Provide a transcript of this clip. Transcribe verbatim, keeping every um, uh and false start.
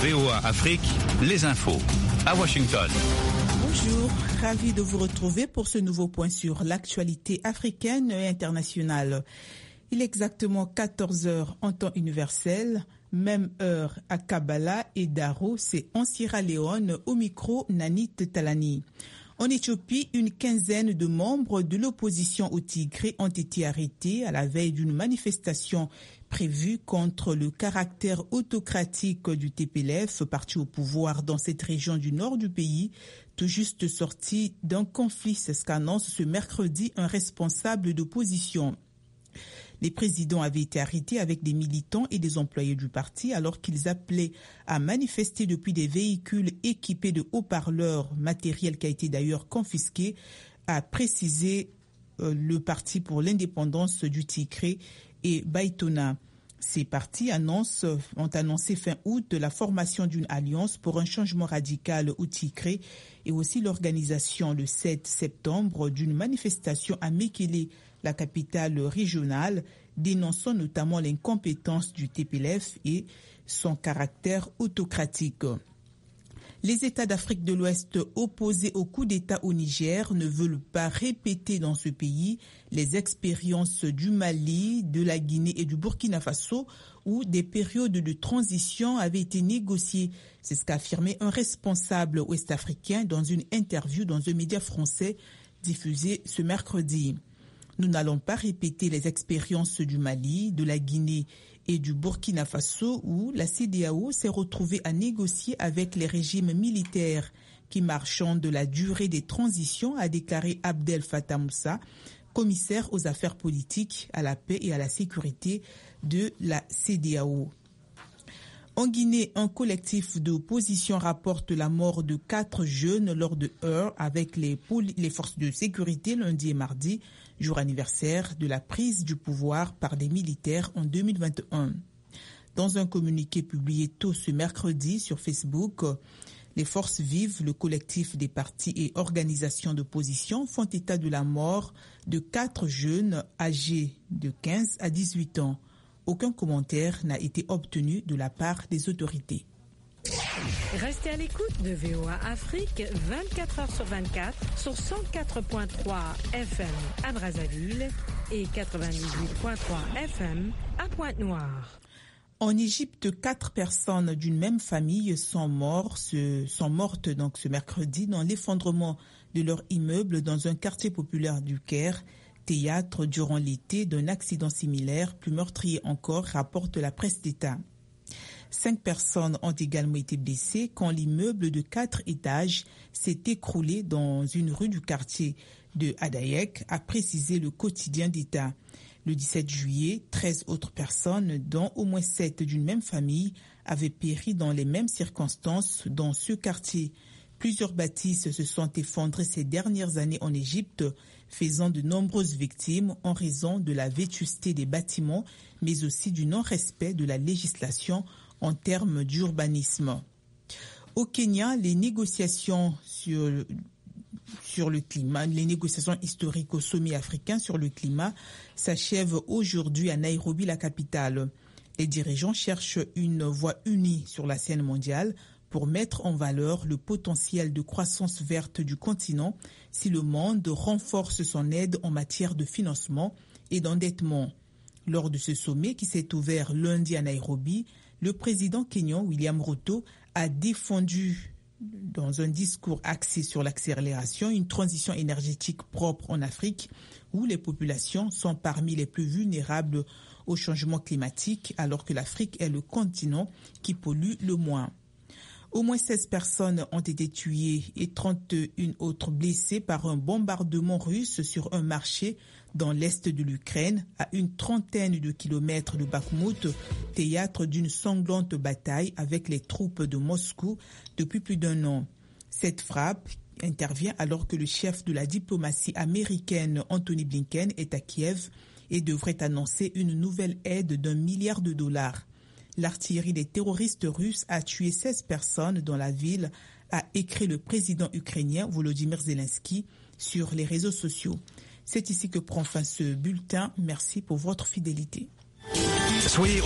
V O A Afrique, les infos à Washington. Bonjour, ravi de vous retrouver pour ce nouveau point sur l'actualité africaine et internationale. Il est exactement quatorze heures en temps universel, même heure à Kampala et Daro, c'est en Sierra Leone, au micro Nanit Talani. En Éthiopie, une quinzaine de membres de l'opposition au Tigré ont été arrêtés à la veille d'une manifestation prévue contre le caractère autocratique du T P L F, parti au pouvoir dans cette région du nord du pays, tout juste sorti d'un conflit, c'est ce qu'annonce ce mercredi un responsable d'opposition. Les présidents avaient été arrêtés avec des militants et des employés du parti alors qu'ils appelaient à manifester depuis des véhicules équipés de haut-parleurs, matériel qui a été d'ailleurs confisqué, a précisé euh, le Parti pour l'indépendance du Tigré et Baïtona. Ces partis annoncent, ont annoncé fin août la formation d'une alliance pour un changement radical au Tigré et aussi l'organisation le sept septembre d'une manifestation à Mekele, la capitale régionale, dénonçant notamment l'incompétence du T P L F et son caractère autocratique. Les États d'Afrique de l'Ouest opposés au coup d'État au Niger ne veulent pas répéter dans ce pays les expériences du Mali, de la Guinée et du Burkina Faso où des périodes de transition avaient été négociées. C'est ce qu'a affirmé un responsable ouest-africain dans une interview dans un média français diffusé ce mercredi. Nous n'allons pas répéter les expériences du Mali, de la Guinée et du Burkina Faso où la C D A O s'est retrouvée à négocier avec les régimes militaires qui marchant de la durée des transitions, a déclaré Abdel Fattah Moussa, commissaire aux affaires politiques, à la paix et à la sécurité de la C D A O. En Guinée, un collectif d'opposition rapporte la mort de quatre jeunes lors de heurts avec les, poli- les forces de sécurité lundi et mardi, jour anniversaire de la prise du pouvoir par des militaires en deux mille vingt et un. Dans un communiqué publié tôt ce mercredi sur Facebook, les forces vives, le collectif des partis et organisations d'opposition font état de la mort de quatre jeunes âgés de quinze à dix-huit ans. Aucun commentaire n'a été obtenu de la part des autorités. Restez à l'écoute de V O A Afrique vingt-quatre heures sur vingt-quatre sur cent quatre virgule trois F M à Brazzaville et quatre-vingt-dix-huit virgule trois F M à Pointe-Noire. En Égypte, quatre personnes d'une même famille sont, morts, ce, sont mortes donc ce mercredi dans l'effondrement de leur immeuble dans un quartier populaire du Caire, théâtre durant l'été d'un accident similaire, plus meurtrier encore, rapporte la presse d'État. Cinq personnes ont également été blessées quand l'immeuble de quatre étages s'est écroulé dans une rue du quartier de Adayek, a précisé le quotidien d'État. Le dix-sept juillet, treize autres personnes, dont au moins sept d'une même famille, avaient péri dans les mêmes circonstances dans ce quartier. Plusieurs bâtisses se sont effondrées ces dernières années en Égypte, faisant de nombreuses victimes en raison de la vétusté des bâtiments, mais aussi du non-respect de la législation en termes d'urbanisme. Au Kenya, les négociations sur, sur le climat, les négociations historiques au sommet africain sur le climat s'achèvent aujourd'hui à Nairobi, la capitale. Les dirigeants cherchent une voie unie sur la scène mondiale pour mettre en valeur le potentiel de croissance verte du continent si le monde renforce son aide en matière de financement et d'endettement. Lors de ce sommet qui s'est ouvert lundi à Nairobi, le président kényan William Ruto a défendu dans un discours axé sur l'accélération une transition énergétique propre en Afrique où les populations sont parmi les plus vulnérables au changement climatique alors que l'Afrique est le continent qui pollue le moins. Au moins seize personnes ont été tuées et trente et une autres blessées par un bombardement russe sur un marché dans l'est de l'Ukraine, à une trentaine de kilomètres de Bakhmout, théâtre d'une sanglante bataille avec les troupes de Moscou depuis plus d'un an. Cette frappe intervient alors que le chef de la diplomatie américaine, Anthony Blinken, est à Kiev et devrait annoncer une nouvelle aide d'un milliard de dollars. L'artillerie des terroristes russes a tué seize personnes dans la ville, a écrit le président ukrainien Volodymyr Zelensky sur les réseaux sociaux. C'est ici que prend fin ce bulletin. Merci pour votre fidélité. Soyez